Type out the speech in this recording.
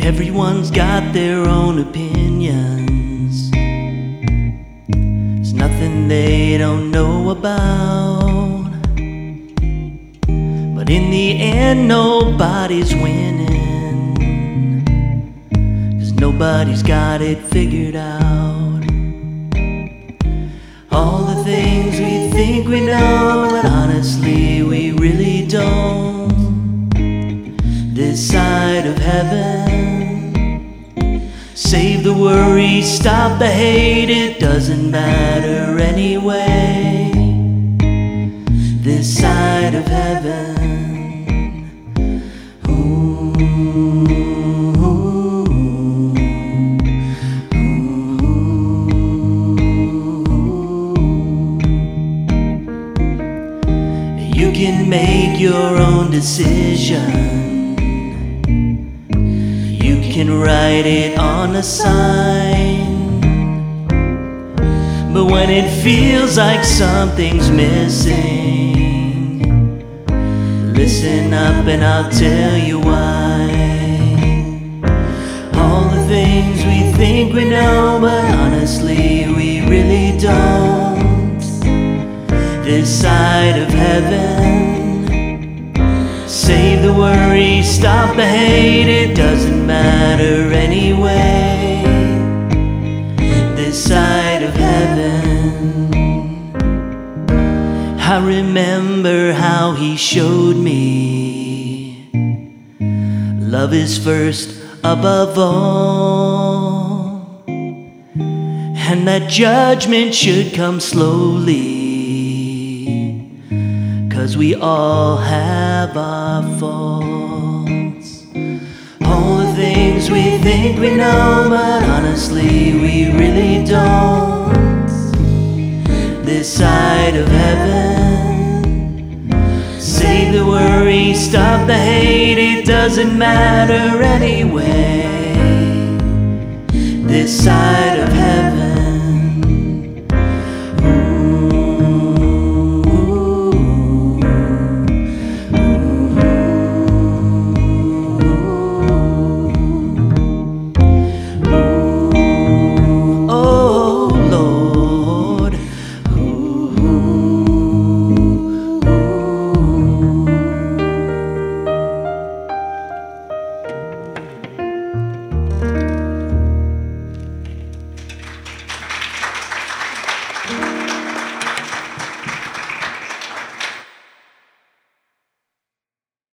Everyone's got their own opinions. There's nothing they don't know about. But in the end, nobody's winning, 'cause nobody's got it figured out. All the things we think we know, but honestly we really don't. This side of heaven, save the worry, stop the hate, it doesn't matter anyway. This side of heaven. Ooh, ooh, ooh. You can make your own decision. You can write it on a sign. But when it feels like something's missing, listen up and I'll tell you why. All the things we think we know, but honestly we really don't. This side of heaven, save the worry, stop the hate, it doesn't matter anyway. This side of heaven. I remember how he showed me love is first above all, and that judgment should come slowly, 'cause we all have our faults. All the things we think we know, but honestly we really don't. This side of heaven, save the worry, stop the hate, it doesn't matter anyway. This side of heaven.